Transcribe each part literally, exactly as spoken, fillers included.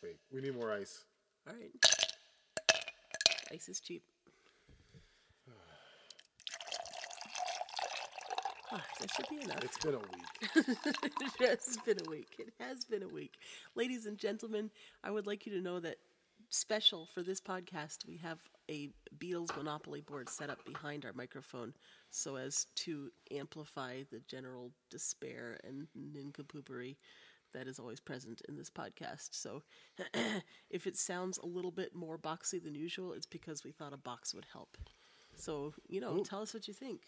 Wait, we need more ice. All right. Ice is cheap. Oh, that should be enough. It's been a week. It has been a week. It has been a week. Ladies and gentlemen, I would like you to know that special for this podcast, we have a Beatles Monopoly board set up behind our microphone so as to amplify the general despair and nincompoopery that is always present in this podcast. So if it sounds a little bit more boxy than usual, it's because we thought a box would help. So, you know, Ooh. Tell us what you think.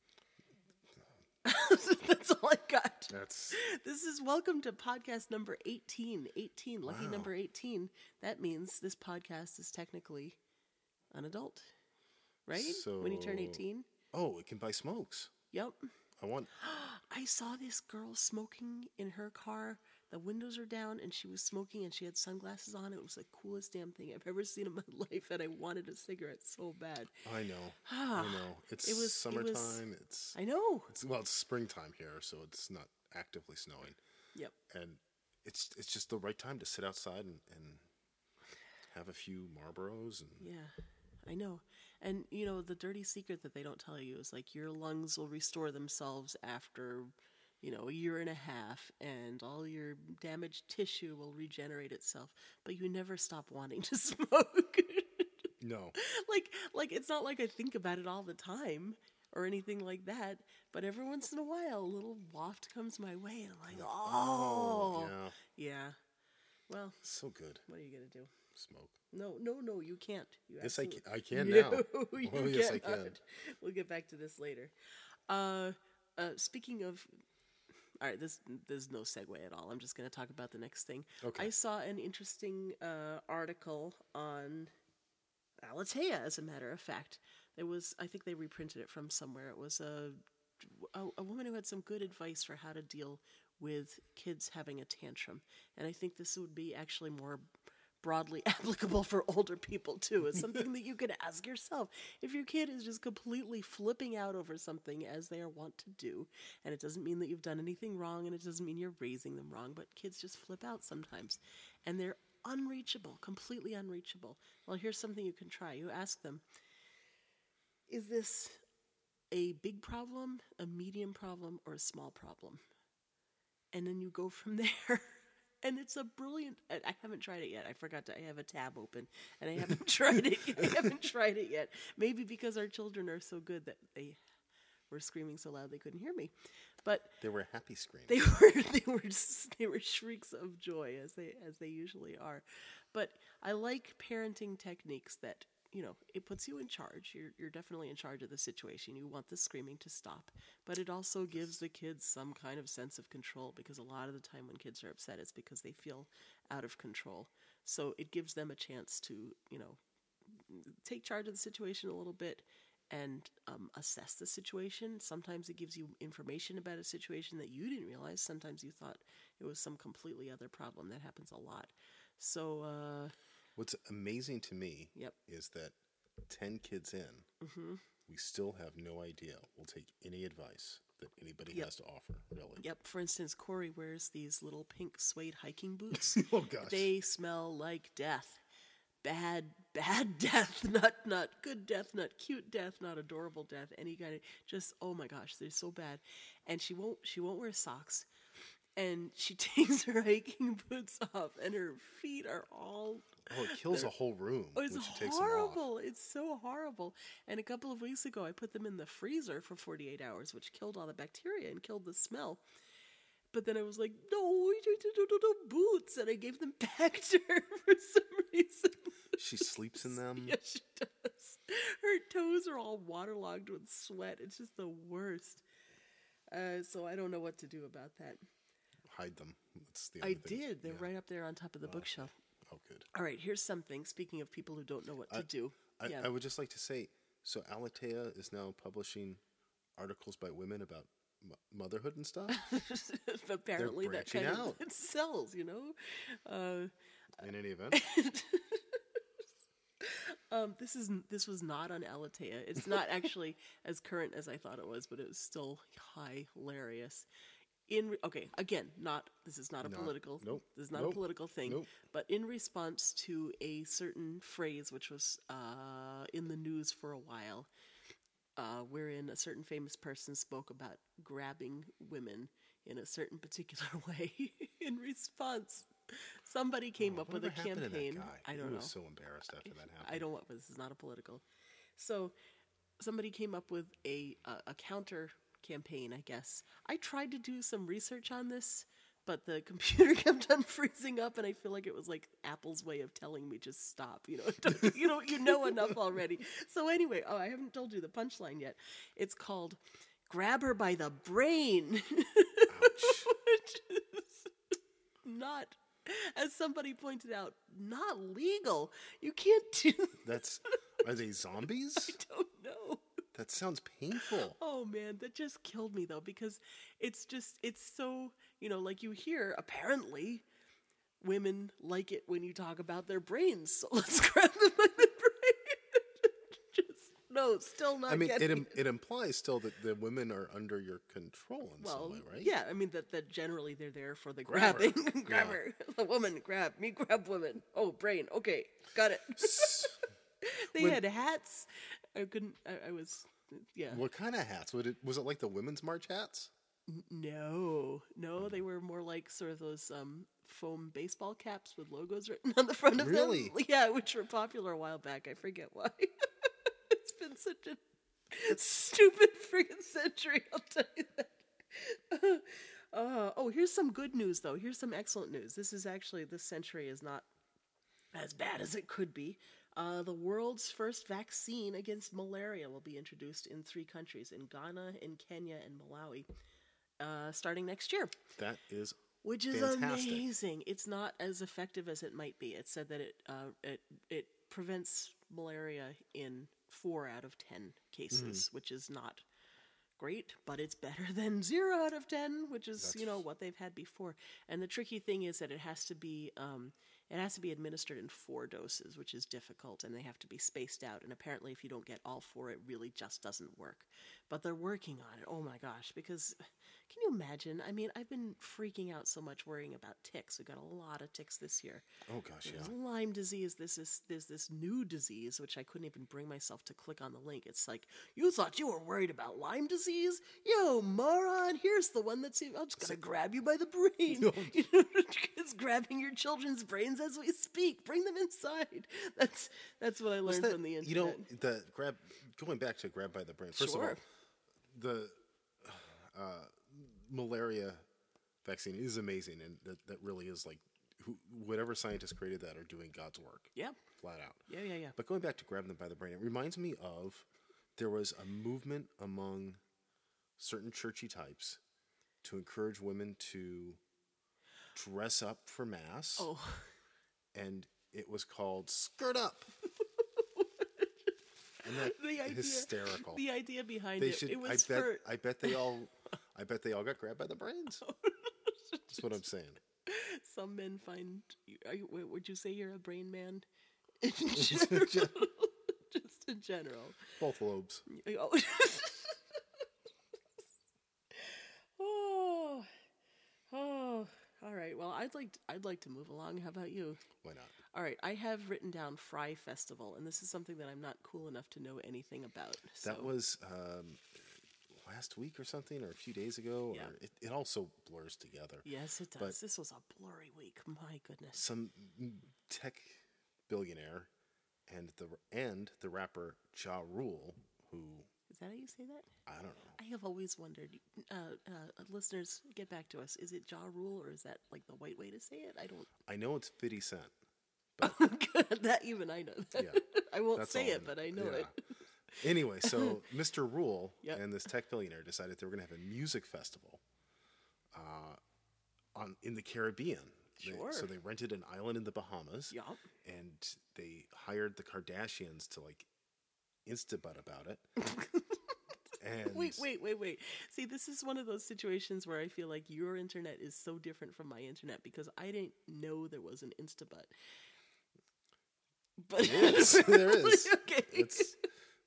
That's all I got. That's... This is welcome to podcast number eighteen. eighteen, lucky wow. number eighteen. That means this podcast is technically an adult, right? So... When you turn eighteen. Oh, it can buy smokes. Yep. I want... I saw this girl smoking in her car. The windows are down, and she was smoking, and she had sunglasses on. It was the coolest damn thing I've ever seen in my life, and I wanted a cigarette so bad. I know. I know. It's it was, summertime. It was, it's. I know. It's, well, it's springtime here, so it's not actively snowing. Yep. And it's it's just the right time to sit outside and, and have a few Marlboros. And yeah, I know. And, you know, the dirty secret that they don't tell you is, like, your lungs will restore themselves after, you know, a year and a half, and all your damaged tissue will regenerate itself, but you never stop wanting to smoke. No. Like, like it's not like I think about it all the time or anything like that, but every once in a while, a little waft comes my way, and I'm like, oh. Oh, yeah. Yeah. Well. So good. What are you going to do? Smoke. No, no, no, you can't. You yes, I can, I can no, now. You oh, yes, I cannot. can. We'll get back to this later. Uh, uh, speaking of... All right, this there's no segue at all. I'm just going to talk about the next thing. Okay. I saw an interesting uh, article on Alatea, as a matter of fact. There was, I think they reprinted it from somewhere. It was a, a, a woman who had some good advice for how to deal with kids having a tantrum. And I think this would be actually more broadly applicable for older people too. It's something that you can ask yourself. If your kid is just completely flipping out over something, as they are wont to do, and it doesn't mean that you've done anything wrong, and it doesn't mean you're raising them wrong, but kids just flip out sometimes, and they're unreachable, completely unreachable. Well, here's something you can try. You ask them, is this a big problem, a medium problem, or a small problem? And then you go from there. And it's a brilliant, I haven't tried it yet. I forgot to, I have a tab open, and I haven't tried it yet. I haven't tried it yet. Maybe because our children are so good that they were screaming so loud they couldn't hear me. But they were happy screams. They were, they were, they were shrieks of joy, as they, as they usually are. But I like parenting techniques that, you know, it puts you in charge. You're you're definitely in charge of the situation. You want the screaming to stop. But it also gives the kids some kind of sense of control, because a lot of the time when kids are upset, it's because they feel out of control. So it gives them a chance to, you know, take charge of the situation a little bit and um, assess the situation. Sometimes it gives you information about a situation that you didn't realize. Sometimes you thought it was some completely other problem. That happens a lot. So... Uh, What's amazing to me yep. is that ten kids in, mm-hmm. we still have no idea we'll take any advice that anybody yep. has to offer, really. Yep. For instance, Corey wears these little pink suede hiking boots. Oh, gosh. They smell like death. Bad, bad death. Not not good death, not cute death, not adorable death. Any kind of, just, oh my gosh, they're so bad. And she won't, she won't wear socks. And she takes her hiking boots off, and her feet are all... Oh, it kills a whole room. Oh, it's when she takes horrible. Them off. It's so horrible. And a couple of weeks ago, I put them in the freezer for forty-eight hours, which killed all the bacteria and killed the smell. But then I was like, no, no, no, no, boots. And I gave them back to her for some reason. She sleeps in them? Yes, she does. Her toes are all waterlogged with sweat. It's just the worst. Uh, so I don't know what to do about that. Hide them. That's the I thing. did. They're yeah. right up there on top of the oh, bookshelf. Oh, good. All right, here's something. Speaking of people who don't know what to I, do. I, yeah. I would just like to say, so Alatea is now publishing articles by women about m- motherhood and stuff? Apparently They're that kind branching of it sells, you know? Uh, In any event. um, this is this was not on Alatea. It's not actually as current as I thought it was, but it was still hilarious. in re- okay, again, not this is not a Not- political nope, this is not nope, a political thing, nope. but in response to a certain phrase which was uh, in the news for a while, uh, wherein a certain famous person spoke about grabbing women in a certain particular way. In response, somebody came Oh, up with a whatever happened to that campaign. guy? I don't he know. was so embarrassed after that happened. I don't want, but this is not a political. So somebody came up with a a, a counter campaign, I guess. I tried to do some research on this, but the computer kept on freezing up, and I feel like it was like Apple's way of telling me just stop. You know, don't, you know, you know enough already. So anyway, oh, I haven't told you the punchline yet. It's called "Grab Her by the Brain," which is not, as somebody pointed out, not legal. You can't do. That's are they zombies? I don't know. That sounds painful. Oh man, that just killed me though, because it's just, it's so, you know, like you hear, apparently, women like it when you talk about their brains, so let's grab them by the brain. Just, no, still not I mean, getting it im- it implies still that the women are under your control in well, some way, right? yeah, I mean, that, that generally they're there for the Grab her. grabbing. Grab Yeah. her. The woman, grab. Me, grab women. Oh, brain. Okay, got it. They When- had hats. I couldn't, I, I was, yeah. What kind of hats? Was it, was it like the women's march hats? No, no, they were more like sort of those um, foam baseball caps with logos written on the front of Really? them. Yeah, which were popular a while back. I forget why. It's been such a stupid friggin' century, I'll tell you that. Uh, oh, here's some good news, though. Here's some excellent news. This is actually, this century is not as bad as it could be. Uh, the world's first vaccine against malaria will be introduced in three countries, in Ghana, in Kenya, and Malawi, uh, starting next year. That is Which is fantastic. amazing. It's not as effective as it might be. It said that it uh, it it prevents malaria in four out of ten cases, Mm-hmm. which is not great, but it's better than zero out of ten, which is That's- you know what they've had before. And the tricky thing is that it has to be um, it has to be administered in four doses, which is difficult, and they have to be spaced out. And apparently, if you don't get all four, it really just doesn't work. But they're working on it. Oh my gosh! Because can you imagine? I mean, I've been freaking out so much worrying about ticks. We got a lot of ticks this year. Oh gosh, yeah. There's Lyme disease. This is there's this new disease which I couldn't even bring myself to click on the link. It's like, you thought you were worried about Lyme disease? You moron! Here's the one that's I'm just gonna grab you by the brain. You know, it's grabbing your children's brains as we speak. Bring them inside. That's that's what I Was learned that- from the internet. You know, the grab going back to grab by the brain. First of all, Sure. the uh, malaria vaccine is amazing, and that, that really is like who, whatever scientists created that are doing God's work, Yeah, flat out. yeah, yeah, yeah. But going back to grab them by the brain, it reminds me of there was a movement among certain churchy types to encourage women to dress up for mass, Oh, and it was called Skirt Up. And that the idea, hysterical. the idea behind They it. should. It was I bet. for I bet they all. I bet they all got grabbed by the brains. That's what I'm saying. some men find. Are you, would you say you're a brain man? In general, just in general. Both lobes. Oh. oh, oh. All right. Well, I'd like I'd like to move along. How about you? Why not? All right. I have written down Fry Festival, and this is something that I'm not cool enough to know anything about. So. That was um, last week or something, or a few days ago. Yeah. Or it, it also blurs together. Yes, it does. but- This was a blurry week. My goodness. Some tech billionaire and the and the rapper Ja Rule, who Is that how you say that? I don't know. I have always wondered. Uh, uh, listeners, get back to us. Is it Ja Rule, or is that like the white way to say it? I don't. I know it's fifty Cent. That even I know. That. Yeah, I won't that's say all it, I but I know. know Yeah. it. Anyway, so Mister Rule Yep. and this tech billionaire decided they were going to have a music festival uh, on in the Caribbean. They- Sure. so they rented an island in the Bahamas, Yup. and they hired the Kardashians to like Instabutt about it. And Wait, wait, wait, wait. See, this is one of those situations where I feel like your internet is so different from my internet because I didn't know there was an Instabutt. But There is. There is. Okay. It's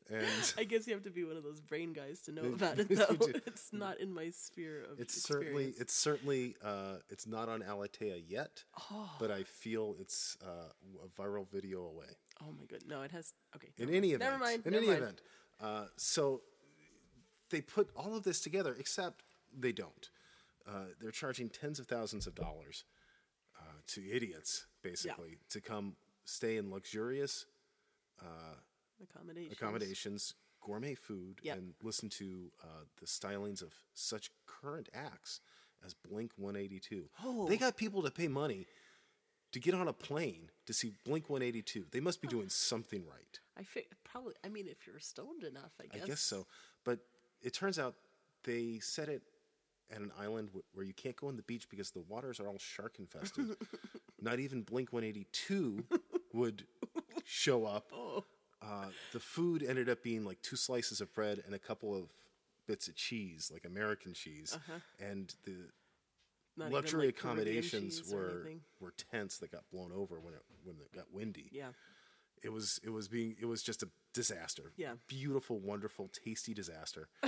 And I guess you have to be one of those brain guys to know You- about it, you though. do. It's not in my sphere of it's experience. certainly it's certainly uh, it's not on Alatea yet, but I feel it's uh, a viral video away. Oh my god, no, it has. Okay, In never any mind. event, never mind. in never any mind. event, uh, so they put all of this together, except they don't. Uh, they're charging tens of thousands of dollars uh, to idiots, basically, to come stay in luxurious accommodations. accommodations, gourmet food, Yep. and listen to uh, the stylings of such current acts as Blink one eighty-two. Oh. They got people to pay money to get on a plane to see Blink one eighty-two. They must be doing something right. I fi- probably. I mean, if you're stoned enough, I guess. I guess so. But it turns out they set it at an island w- where you can't go on the beach because the waters are all shark infested. Not even Blink one eighty-two would show up. Oh. Uh, the food ended up being like two slices of bread and a couple of bits of cheese, like American cheese. And the Not even, luxury like, Caribbean accommodations cheese or were anything. were tents that got blown over when it when it got windy. Yeah. It was it was being it was just a disaster. Yeah. Beautiful, wonderful, tasty disaster. uh,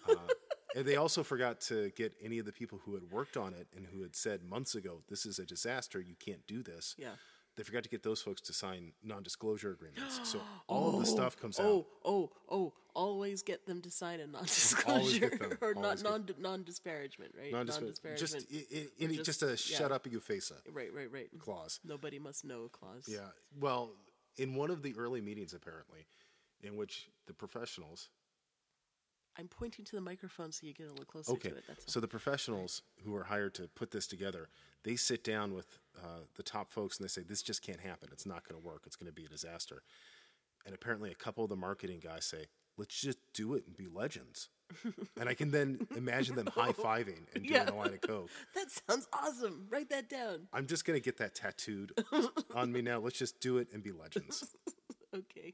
and they also forgot to get any of the people who had worked on it and who had said months ago, "This is a disaster. You can't do this." Yeah. They forgot to get those folks to sign non-disclosure agreements. So all of the stuff comes Oh, out. oh, oh! Always get them to sign a Always non-disclosure get them. or Always non get- non non-disparagement, right? Non-disparagement. Just, i- i- any- just- just, a yeah. shut up and you face a right, right, right. clause. Nobody must know clause. Yeah. Well, in one of the early meetings, apparently, in which the professionals I'm pointing to the microphone so you get a little closer Okay, to it. That's all. so the professionals who are hired to put this together, they sit down with uh, the top folks and they say, this just can't happen. It's not going to work. It's going to be a disaster. And apparently a couple of the marketing guys say, let's just do it and be legends. And I can then imagine them high-fiving and doing Yeah. a line of coke. That sounds awesome. Write that down. I'm just going to get that tattooed on me now. Let's just do it and be legends. Okay.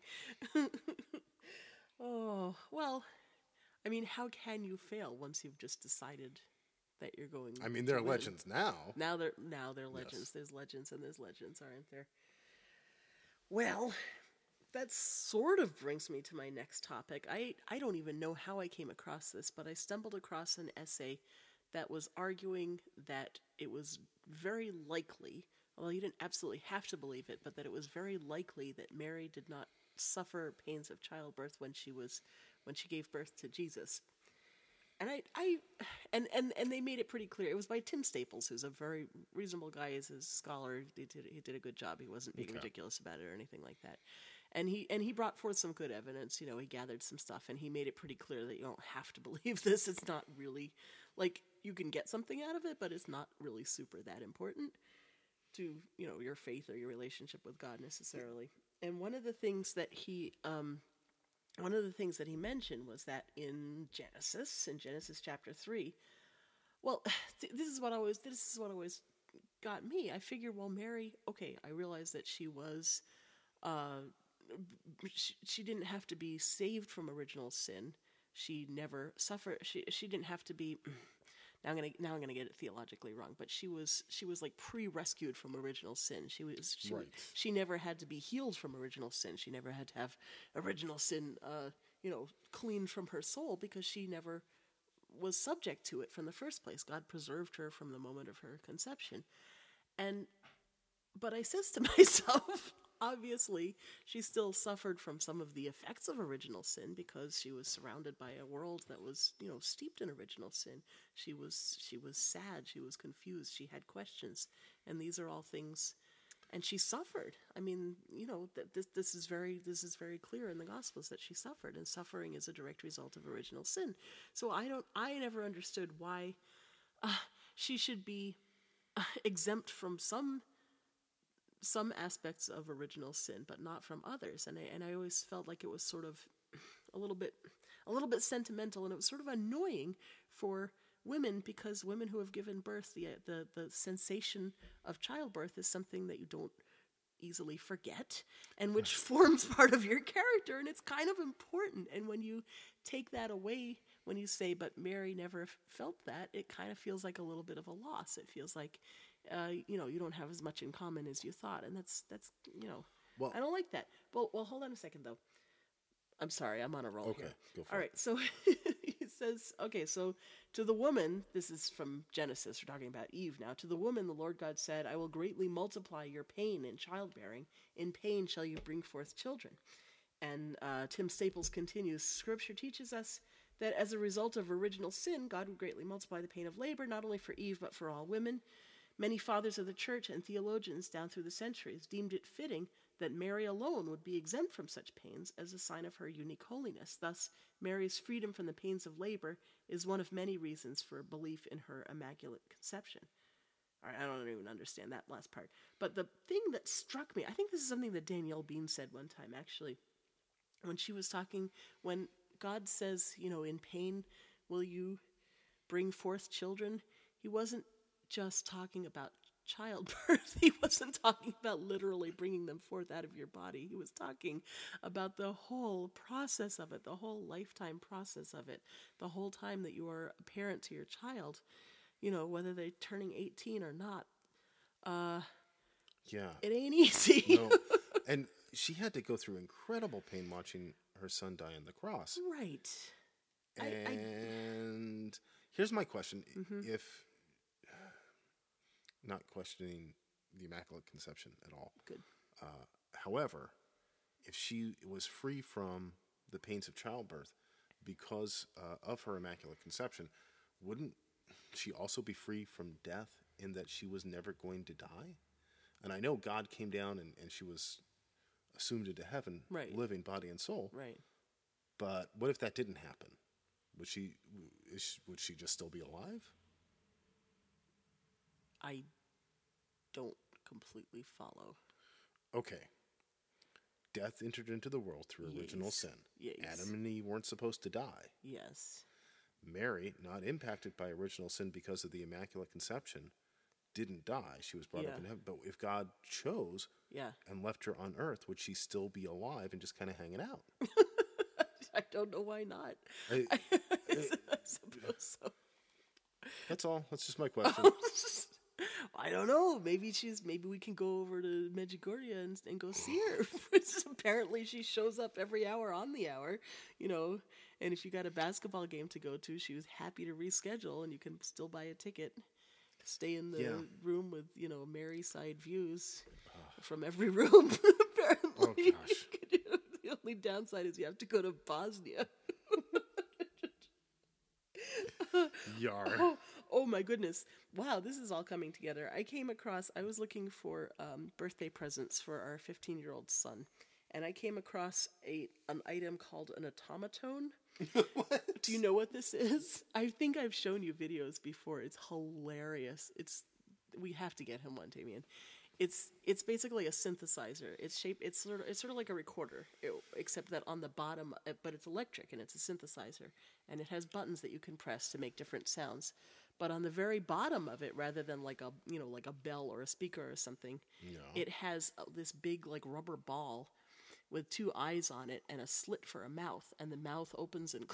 Oh, well, I mean, how can you fail once you've just decided that you're going I mean, to they're win? legends now. Now they're now they're legends. There's legends and there's legends, aren't there? Well, that sort of brings me to my next topic. I I don't even know how I came across this, but I stumbled across an essay that was arguing that it was very likely, although you didn't absolutely have to believe it, but that it was very likely that Mary did not suffer pains of childbirth when she was when she gave birth to Jesus. And I, I, and, and, and they made it pretty clear. It was by Tim Staples, who's a very reasonable guy as a scholar. He did, he did a good job. He wasn't being Okay. ridiculous about it or anything like that. And he, and he brought forth some good evidence. You know, he gathered some stuff, and he made it pretty clear that you don't have to believe this. It's not really, like, you can get something out of it, but it's not really super that important to, you know, your faith or your relationship with God necessarily. And one of the things that he, um, one of the things that he mentioned was that in Genesis, in Genesis chapter three, well, th- this is what always this is what always got me. I figured, well, Mary, okay, I realized that she was, uh, she, she didn't have to be saved from original sin. She never suffered. She she didn't have to be. Now I'm gonna now I'm gonna get it theologically wrong, but she was she was like pre-rescued from original sin. She was she, Right. she never had to be healed from original sin. She never had to have original sin, uh, you know, cleaned from her soul because she never was subject to it from the first place. God preserved her from the moment of her conception, and but I says to myself, obviously, she still suffered from some of the effects of original sin because she was surrounded by a world that was, you know, steeped in original sin. She was she was sad, she was confused, she had questions, and these are all things. And she suffered. I mean, you know, that this this is very this is very clear in the Gospels that she suffered, and suffering is a direct result of original sin. So I don't I never understood why uh, she should be uh, exempt from some. some aspects of original sin, but not from others. And I, and I always felt like it was sort of a little bit, a little bit sentimental, and it was sort of annoying for women because women who have given birth, the, the, the sensation of childbirth is something that you don't easily forget and which forms part of your character. And it's kind of important. And when you take that away, when you say, but Mary never f- felt that, it kind of feels like a little bit of a loss. It feels like, Uh, you know, you don't have as much in common as you thought, and that's that's you know, Well- I don't like that. Well, well, hold on a second though. I'm sorry, I'm on a roll Okay, here. go for All it. right, so it says, okay, so to the woman, this is from Genesis, we're talking about Eve now. To the woman, the Lord God said, I will greatly multiply your pain in childbearing. In pain shall you bring forth children. And uh, Tim Staples continues, Scripture teaches us that as a result of original sin, God would greatly multiply the pain of labor, not only for Eve, but for all women. Many fathers of the church and theologians down through the centuries deemed it fitting that Mary alone would be exempt from such pains as a sign of her unique holiness. Thus, Mary's freedom from the pains of labor is one of many reasons for belief in her immaculate conception. All right, I don't even understand that last part. But the thing that struck me, I think this is something that Danielle Bean said one time, actually, when she was talking, when God says, you know, in pain will you bring forth children, he wasn't just talking about childbirth. He wasn't talking about literally bringing them forth out of your body. He was talking about the whole process of it, the whole lifetime process of it, the whole time that you are a parent to your child, you know, whether they're turning eighteen or not. Uh, Yeah. it ain't easy. No. And she had to go through incredible pain watching her son die on the cross. Right. I- I- And here's my question. Mhm. If, not questioning the Immaculate Conception at all. Good. Uh, however, if she was free from the pains of childbirth because uh, of her Immaculate Conception, wouldn't she also be free from death in that she was never going to die? And I know God came down and, and she was assumed into heaven, Right. living body and soul. Right. But what if that didn't happen? Would she, is she would she just still be alive? I don't completely follow. Okay. Death entered into the world through original Yes. sin. Yes. Adam and Eve weren't supposed to die. Yes. Mary, not impacted by original sin because of the Immaculate Conception, didn't die. She was brought up Yeah. in heaven. But if God chose Yeah. and left her on earth, would she still be alive and just kind of hanging out? I don't know why not. I- I suppose so. That's all. That's just my question. I don't know. Maybe she's. Maybe we can go over to Medjugorje and, and go see her. Apparently, she shows up every hour on the hour. You know, and if you got a basketball game to go to, she was happy to reschedule, and you can still buy a ticket. Stay in the Yeah. room with you know Mary side views from every room. Apparently, Oh, gosh. the only downside is you have to go to Bosnia. Yar. Oh, oh my goodness. Wow, this is all coming together. I came across, I was looking for um, birthday presents for our fifteen-year-old son, and I came across a an item called an automaton. What? Do you know what this is? I think I've shown you videos before. It's hilarious. It's we have to get him one, Damien. It's it's basically a synthesizer. It's shaped. It's sort of it's sort of like a recorder, it, except that on the bottom, uh, but it's electric and it's a synthesizer, and it has buttons that you can press to make different sounds. But on the very bottom of it, rather than like a you know like a bell or a speaker or something, No. it has uh, this big like rubber ball with two eyes on it and a slit for a mouth, and the mouth opens and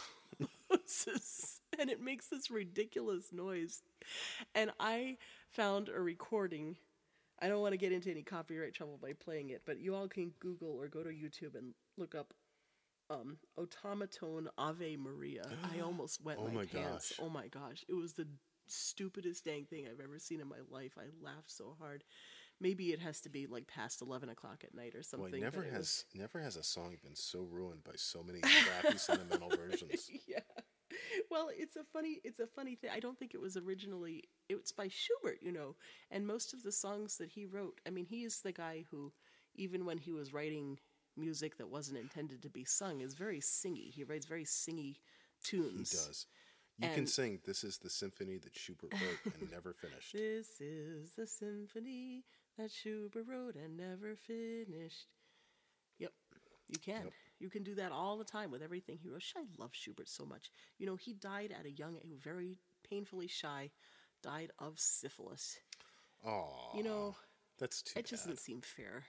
closes, and it makes this ridiculous noise. And I found a recording. I don't want to get into any copyright trouble by playing it, but you all can Google or go to YouTube and look up um, automaton Ave Maria. I almost wet Oh my, my pants. gosh. Oh my gosh. It was the stupidest dang thing I've ever seen in my life. I laughed so hard. Maybe it has to be like past eleven o'clock at night or something. Boy, never but it has was- never has a song been so ruined by so many crappy sentimental versions. Yeah. Well, it's a funny it's a funny thing. I don't think it was originally it's by Schubert, you know. And most of the songs that he wrote, I mean, he is the guy who even when he was writing music that wasn't intended to be sung is very singy. He writes very singy He tunes. does. You can And- sing "This is the symphony that Schubert wrote and never finished." This is the symphony that Schubert wrote and never finished. Yep, you can. Yep. You can do that all the time with everything he wrote. I love Schubert so much. You know, he died at a young, very painfully shy, died of syphilis. Oh, You know, that's too it just bad. doesn't seem fair.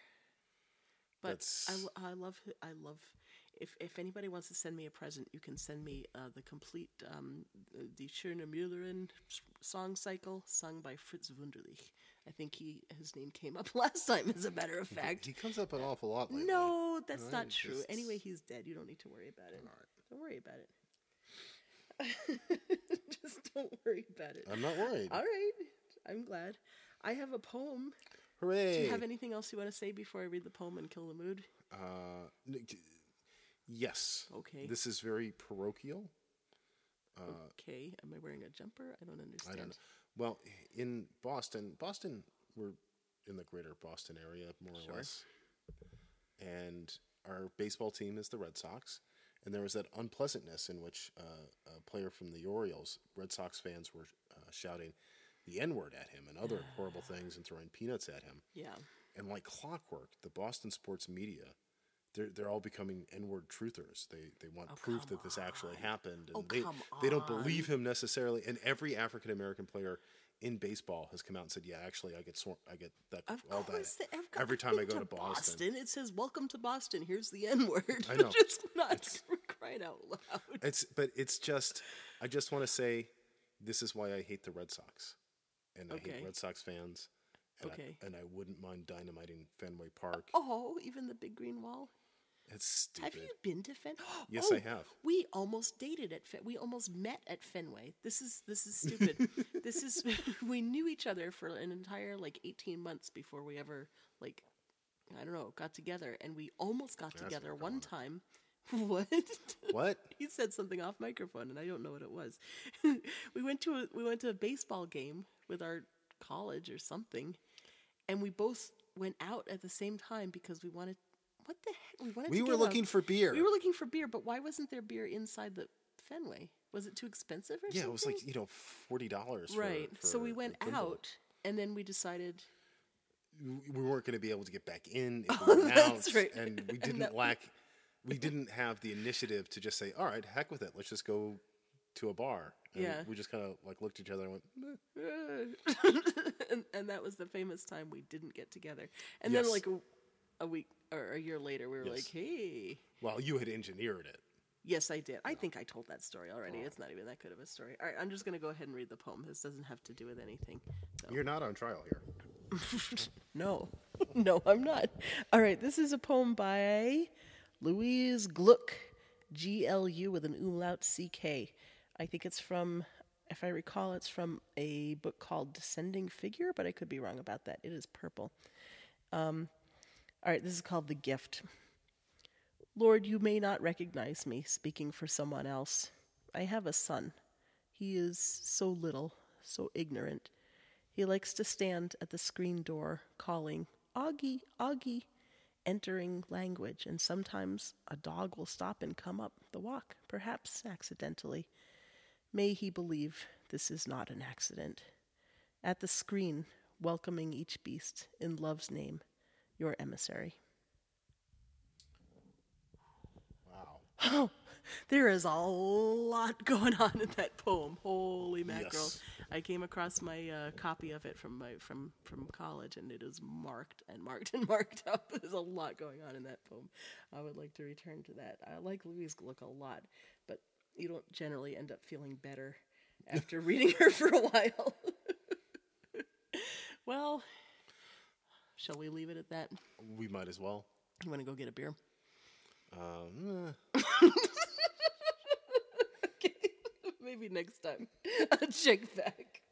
But That's- I, lo- I love, I love. If if anybody wants to send me a present, you can send me uh, the complete um, Die Schöne Müllerin song cycle, sung by Fritz Wunderlich. I think he his name came up last time, as a matter of fact. He comes up an awful lot lately. No, that's Right, not true. just- Anyway, he's dead. You don't need to worry about it. All right. Don't worry about it. Just don't worry about it. I'm not worried. All right. I'm glad. I have a poem. Hooray! Do you have anything else you want to say before I read the poem and kill the mood? Uh, n- g- yes. Okay. This is very parochial. Okay. Am I wearing a jumper? I don't understand. I don't know. Well, in Boston, Boston, we're in the greater Boston area, more Sure. or less. And our baseball team is the Red Sox. And there was that unpleasantness in which uh, a player from the Orioles, Red Sox fans were uh, shouting the N-word at him and other horrible things and throwing peanuts at him. Yeah. And like clockwork, the Boston sports media, they're they're all becoming N-word truthers. They they want Oh, proof come that this actually happened. And Oh, they come they don't on. believe him necessarily. And every African American player in baseball has come out and said, "Yeah, actually, I get sworn, I get that Of all course. that the- I've every I've time I been go to Boston." Boston. It says, "Welcome to Boston. Here's the N word." I know. Just not crying out loud. It's but it's just I just want to say this is why I hate the Red Sox, and I Okay. hate Red Sox fans. And Okay. I, and I wouldn't mind dynamiting Fenway Park. Oh, even the big green wall. It's stupid. Have you been to Fen? Yes, Oh, I have. We almost dated at Fen. We almost met at Fenway. This is this is stupid. This is we knew each other for an entire like eighteen months before we ever like I don't know got together, and we almost got That's together not one common. time. What? What? He said something off microphone, and I don't know what it was. we went to a we went to a baseball game with our college or something, and we both went out at the same time because we wanted. What the heck? We wanted. We to were get looking a, for beer. We were looking for beer, but why wasn't there beer inside the Fenway? Was it too expensive or Yeah, something? it was like, you know, forty dollars. right. For, so we for went the pinball. out, and then we decided. We weren't going to be able to get back in if Oh, we went that's out, right. and we And didn't that- lack. We didn't have the initiative to just say, "All right, heck with it. Let's just go to a bar." And Yeah. we just kind of like looked at each other and went, "Meh." and, and that was the famous time we didn't get together. And Yes. then, like a, a week or a year later, we were Yes. like, "Hey." "Well, you had engineered it." Yes, I did. I think I told that story already. It's not even that good of a story. All right, I'm just going to go ahead and read the poem. This doesn't have to do with anything. So. You're not on trial here. No, no, I'm not. All right, this is a poem by Louise Gluck, G L U with an umlaut C K. I think it's from, if I recall, it's from a book called Descending Figure, but I could be wrong about that. It is purple. Um, all right, this is called The Gift. Lord, you may not recognize me speaking for someone else. I have a son. He is so little, so ignorant. He likes to stand at the screen door calling, Augie, Augie, entering language, and sometimes a dog will stop and come up the walk, perhaps accidentally. May he believe this is not an accident. At the screen, welcoming each beast in love's name, your emissary. Wow. Oh, there is a lot going on in that poem. Holy mackerel! Yes. I came across my uh, copy of it from my from from college, and it is marked and marked and marked up. There's a lot going on in that poem. I would like to return to that. I like Louise Gluck a lot, but you don't generally end up feeling better after reading her for a while. Well, shall we leave it at that? We might as well. You want to go get a beer? Um, Okay, maybe next time. I'll check back.